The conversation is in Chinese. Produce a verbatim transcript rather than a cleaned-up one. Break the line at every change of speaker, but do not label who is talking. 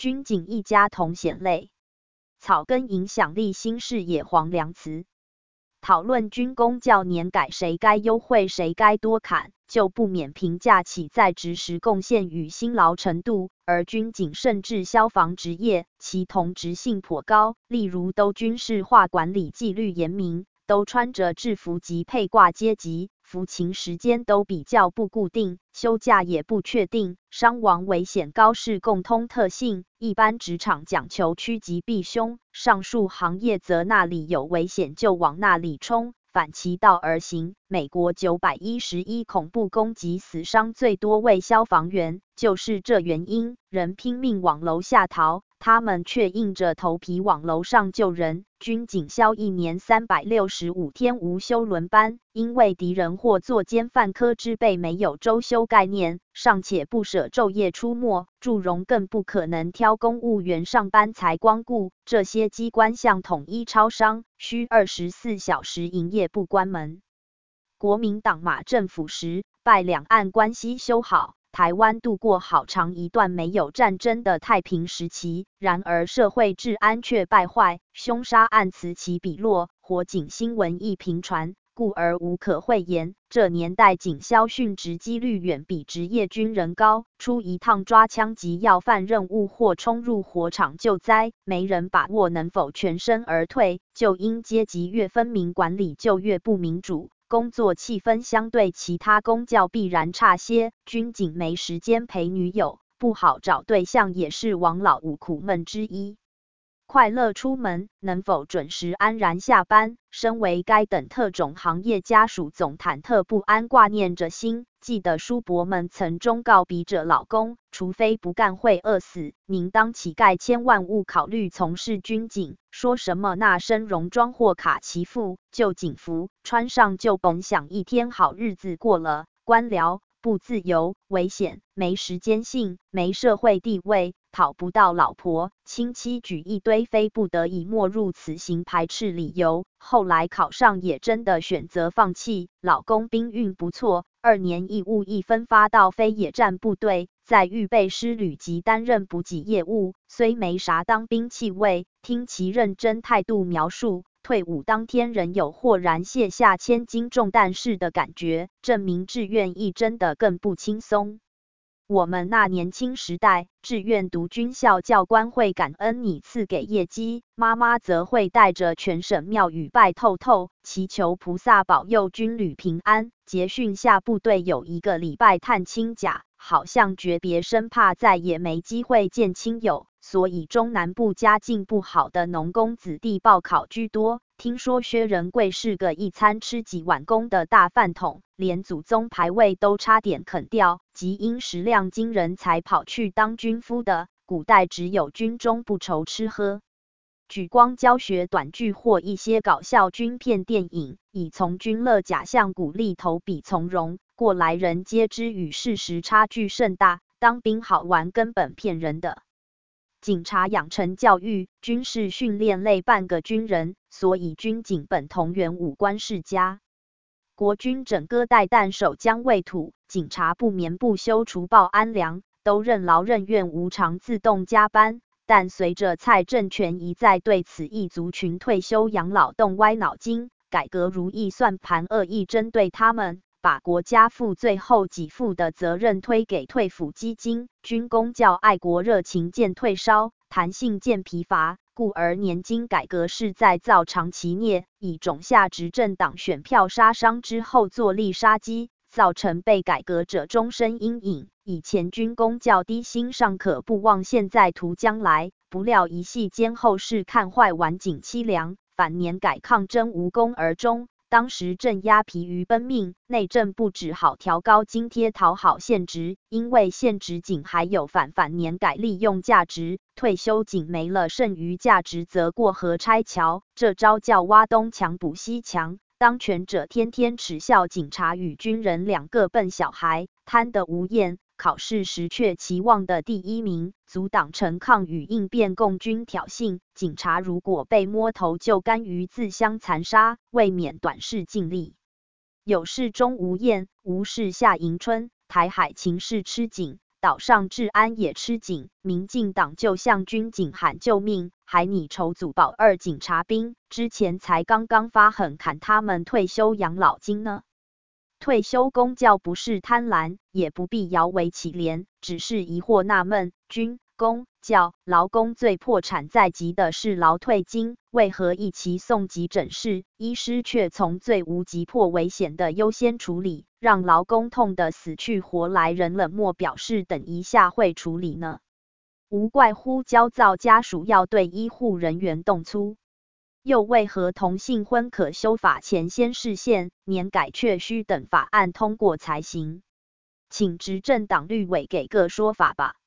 军警一家同显类。草根影响力新视野黄良慈。讨论军公教年改谁该优惠谁该多砍，就不免评价其在职时贡献与辛劳程度，而军警甚至消防职业，其同质性颇高，例如都军事化管理纪律严明，都穿着制服及配挂阶级，服勤时间都比较不固定，休假也不确定，伤亡危险高是共通特性。一般职场讲求趋吉避凶，上述行业则那里有危险就往那里冲，反其道而行。美国九百一十一恐怖攻击死伤最多位消防员，就是这原因，人拼命往楼下逃，他们却硬着头皮往楼上救人。军警消一年三百六十五天无休轮班，因为敌人或作奸犯科之辈没有周休概念，尚且不舍昼夜出没，祝融更不可能挑公务员上班才光顾。这些机关像统一超商，需二十四小时营业不关门。国民党马政府时，拜两岸关系修好，台湾度过好长一段没有战争的太平时期，然而社会治安却败坏，凶杀案此起彼落，火警新闻亦频传，故而无可讳言。这年代警消殉职几率远比职业军人高，出一趟抓枪及要犯任务或冲入火场救灾，没人把握能否全身而退，就因阶级越分明，管理就越不民主。工作气氛相对其他公教必然差些，军警没时间陪女友，不好找对象也是王老五苦闷之一。快乐出门，能否准时安然下班？身为该等特种行业家属，总忐忑不安，挂念着心。记得叔伯们曾忠告笔者老公，除非不干会饿死，您当乞丐千万勿考虑从事军警。说什么那身戎装或卡其服、旧警服，穿上就甭想一天好日子过了。官僚不自由，危险，没时间性，没社会地位，讨不到老婆，亲戚举一堆非不得已没入此行排斥理由。后来考上也真的选择放弃。老公兵运不错，二年义务役分发到非野战部队，在预备师旅级担任补给业务，虽没啥当兵气味，听其认真态度描述，退伍当天仍有豁然卸下千斤重担似的感觉，证明志愿役真的更不轻松。我们那年轻时代，志愿读军校教官会感恩你赐给业绩，妈妈则会带着全省庙宇拜透透，祈求菩萨保佑军旅平安。结训下部队有一个礼拜探亲假，好像诀别，生怕再也没机会见亲友，所以中南部家境不好的农工子弟报考居多。听说薛仁贵是个一餐吃几碗公的大饭桶，连祖宗牌位都差点啃掉，即因食量惊人才跑去当军夫的。古代只有军中不愁吃喝。举光教学短剧或一些搞笑军片电影，以从军乐假象鼓励投笔从戎，过来人皆知与事实差距甚大，当兵好玩根本骗人的。警察养成教育，军事训练类半个军人，所以军警本同源五官世家。国军整个带弹守疆卫土，警察不眠不休除暴安良，都任劳任怨无偿自动加班。但随着蔡政权一再对此一族群退休养老动歪脑筋，改革如意算盘恶意针对他们，把国家负最后给付的责任推给退抚基金。军公教爱国热情渐退烧，弹性渐疲乏，故而年金改革是在造长期孽，以种下执政党选票杀伤之后坐立杀机，造成被改革者终身阴影。以前军公教低薪尚可不忘现在图将来，不料一夕间后世看坏晚景凄凉，反年改抗争无功而终。当时镇压疲于奔命，内政部只好调高津贴讨好现职，因为现职警还有反反年改利用价值，退休警没了剩余价值则过河拆桥，这招叫挖东墙补西墙。当权者天天耻笑警察与军人两个笨小孩，贪得无厌，考试时却期望的第一名，阻挡陈抗与应变共军挑衅。警察如果被摸头就甘于自相残杀，未免短视尽力。有事钟无艳，无事夏迎春，台海情势吃紧， 岛上治安也吃紧，民进党就向军警喊救命，还拟筹组保二警察兵，之前才刚刚发狠砍他们退休养老金呢。退休公教不是贪婪，也不必摇尾乞怜，只是疑惑纳闷，军、公、教、劳工最破产在即的是劳退金，为何一起送急诊室，医师却从最无急迫危险的优先处理，让劳工痛得死去活来，人冷漠表示等一下会处理呢？无怪乎焦躁家属要对医护人员动粗。又为何同性婚可修法前先释宪，年改却需等法案通过才行？请执政党绿委给个说法吧。